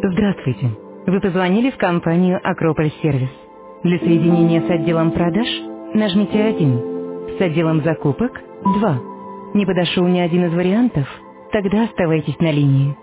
Здравствуйте. Вы позвонили в компанию «Акрополь Сервис». Для соединения с отделом продаж нажмите 1. С отделом закупок– 2. Не подошел ни один из вариантов? Тогда оставайтесь на линии.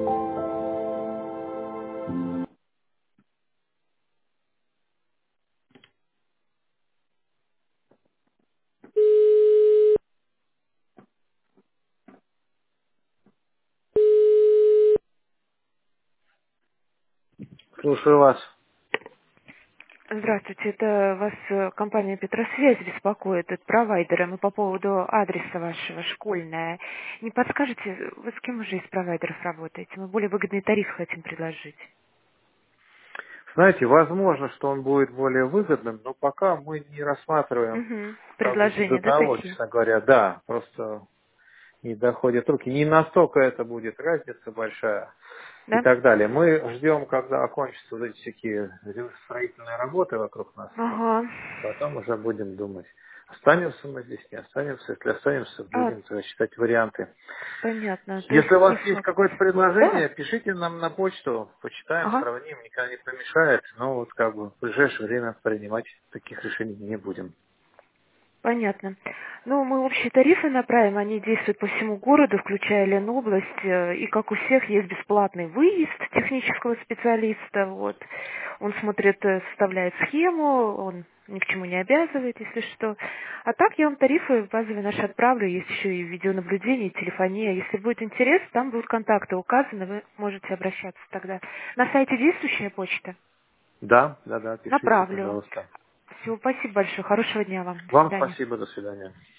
Слушаю вас. Здравствуйте, это вас компания Петросвязь беспокоит, это провайдеры. Мы по поводу адреса вашего, школьное. Не подскажете, вы с кем уже из провайдеров работаете? Мы более выгодный тариф хотим предложить. Знаете, возможно, что он будет более выгодным, но пока мы не рассматриваем Угу. как бы из-за Предложения, да, того, такие? честно говоря, да, просто не доходят руки. Не настолько это будет разница большая и Да? так далее. Мы ждем, когда окончатся вот эти всякие строительные работы вокруг нас. Ага. Потом уже будем думать, останемся мы здесь, не останемся. Если останемся, А, будем считать варианты. понятно. То Если у есть вас не есть факт. какое-то Да? предложение, пишите нам на почту, почитаем, Ага. сравним, никогда не помешает. Но вот как бы в ближайшее время принимать таких решений не будем. Понятно. Ну, мы общие тарифы направим, они действуют по всему городу, включая Ленобласть, и как у всех есть бесплатный выезд технического специалиста, вот. Он смотрит, составляет схему, он ни к чему не обязывает, если что. А так я вам тарифы базовые наши отправлю, есть еще и видеонаблюдение, и телефония. Если будет интерес, там будут контакты указаны, вы можете обращаться тогда. На сайте действующая почта? Да, да, да, пишите, Направлю. пожалуйста. Все, спасибо большое, хорошего дня вам, до Вам свидания. спасибо, до свидания.